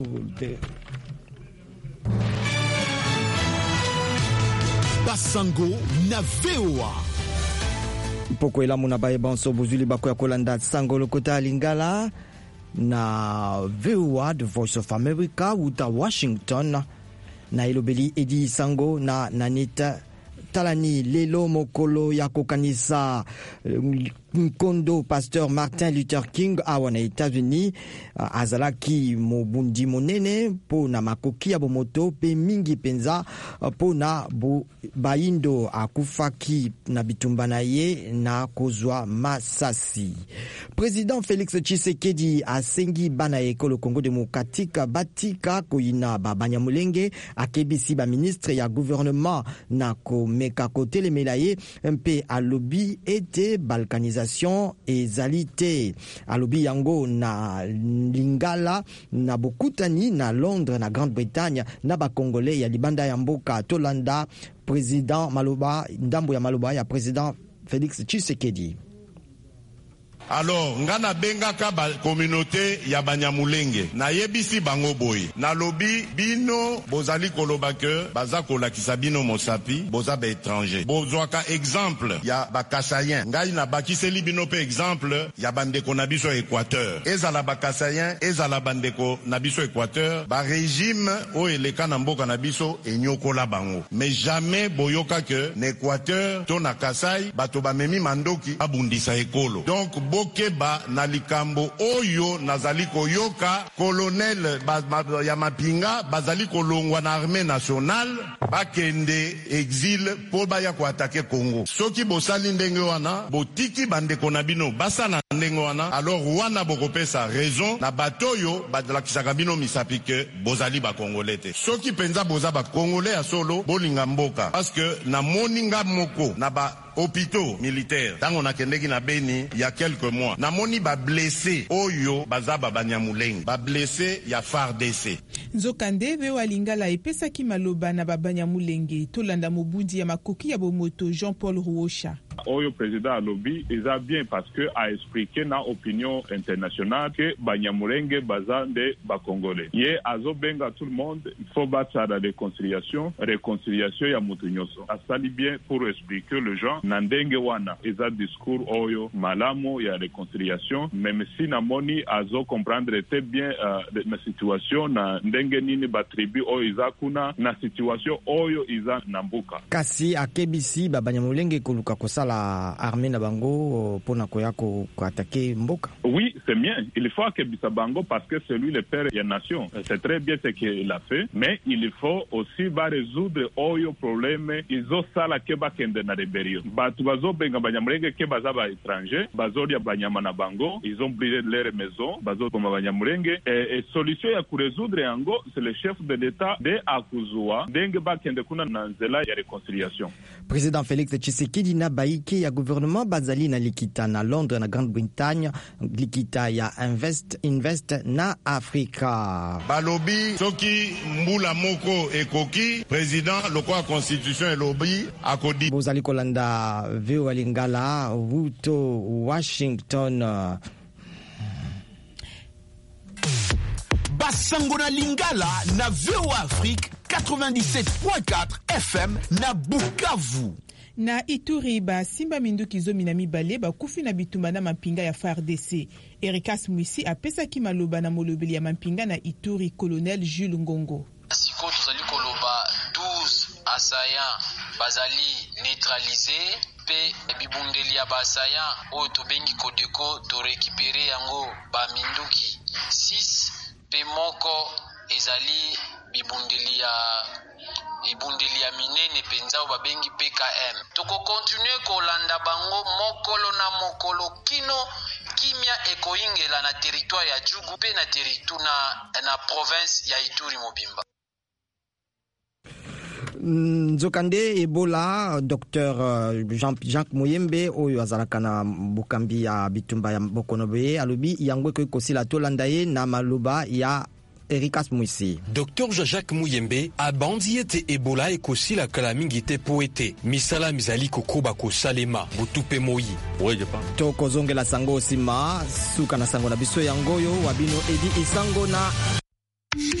Basango na VOA. Poko ela muna baye banso bozuli bako ya kolanda sango lokota lingala na VOA, The Voice of America, uta Washington. Na ilobeli edi sango na nanita talani lelo mokolo ya kokanisa Nkondo Pasteur Martin Luther King awa na États-Unis azalaki mobundi monene po na makoki ya bomoto pe mingi penza po na baindo akufaki na bitumba na ye na kozwa masasi. Président Félix Tshisekedi asengi bana ekolo Congo démocratique batika koyina Banyamulenge akebisi ba ministre ya gouvernement na komeka kote le melaye mpe alobi ete balkanisation ezalite alobi yango na Lingala na bokutani na Londres na Grande-Bretagne na ba Congolais ya libanda ya mboka tolanda président Maloba ndambo ya Maloba ya président Félix Tshisekedi. Alors, ngana bengaka ba communauté ya Banyamulenge na yebisi bango boy na lobi bino bozali koloba ke baza kolakisa bino mosapi boza ba étranger bozwaka exemple ya bakasayen ngai na bakiseli bino pe exemple ya bandeko na biso Équateur ezala bakasayen ezala bandeko na biso Équateur ba régime o eleka na mboka na biso enyokola bango mais jamais boyoka ke na Équateur to na Kasai bato bamemi mandoki abundisa ekolo donc Keba na likambo oyo nazali koyoka colonel ya mapinga bazali kolongwa na armée nationale bakende exil po baya ko attaquer Congo soki bosali ndenge wana botiki bandeko na bino basala ndenge wana alors wana bokopesa raison na batoyo badalakisaka bino misapike bozali ba Congolais te soki penza boza ba Congolais ya solo bolinga mboka parce que na moninga moko na ba hôpitaux militaires tango na kendeki na Beni il y a quelques mois na moni ba blessé oyo bazaba Banyamulenge ba blessé ya FARDC Nzokande VOA Lingala epesaki maloba na Banyamulenge tolanda mobundi ya makoki ya bomoto Jean-Paul Ruosha oyo président alobi eza bien parce que a expliqué na opinion internationale que Banyamulenge bazande ba Congolais ye azobenga tout le monde il faut battre la réconciliation ya mutu nyonso asali bien pour expliquer le gens na ndenge wana eza discours oyo malamu ya réconciliation même si na moni azo comprendre très bien na situation na ndenge nini ba tribu oyo iza kuna na situation oyo iza na mbuka kasi akebisi Banyamulenge koluka kosala armée na bango pona koya ko attaquer mboka. Oui, c'est bien. Il faut akebisa bango parce que c'est lui le père de la nation. C'est très bien ce qu'il a fait, mais il faut aussi résoudre oyo problème izo sala ke bakende na rebellion. Batu bazo benga Banyamulenge ke baza ba étranger, bazo ya banyama na bango, ils ont brûlé leur maison, bazo koma Banyamulenge et solution ya ku résoudre yango c'est le chef de l'état de akuzwa ndenge bakende kuna na nzela ya réconciliation. Président Félix Tshisekedi na baike ya gouvernement bazali na likita na Londres na Grande-Bretagne likita ya invest na Afrika balobi soki mbula moko ekoki président lokwa constitution elobi akodi bozali kolanda VOA Lingala wuto Washington. Basango na Lingala na VOA Afrique 97.4 FM na Bukavu. Na Ituri ba simba minduki zomi na mibale ba kufi na bitumba na mampinga ya FARDC. Erikas Mwisi apesaki maloba na molobeli ya mampinga na Ituri colonel Jules Ngongo. Siko tozali koloba 12 assaillants bazali neutralisés pe bibundeli ya bassaillants oyo tobengi Kodeko to récupérer yango ba minduki 6 pe moko ezali bibundeli ya minene penza babengi PKM. Toko continue kolanda bango mokolo na mokolo kino kimia ekoingela na territoire ya Djugu pe na territoire na province ya Ituri mobimba. Nzokande Ebola Dr Jacques Muyembe oyo azalaka na bukambi ya bitumba ya Bokonobe alobi yango ko kosila tolanda ye na maloba ya Erikas Mwisi. Dr Jacques Muyembe abandi ete Ebola ekosila kala mingi te po ete misala mizali kokoba kosalema butupe moyi. Toko zongela sango sima suka na sango na biso yangoyo wabino Edi Isango na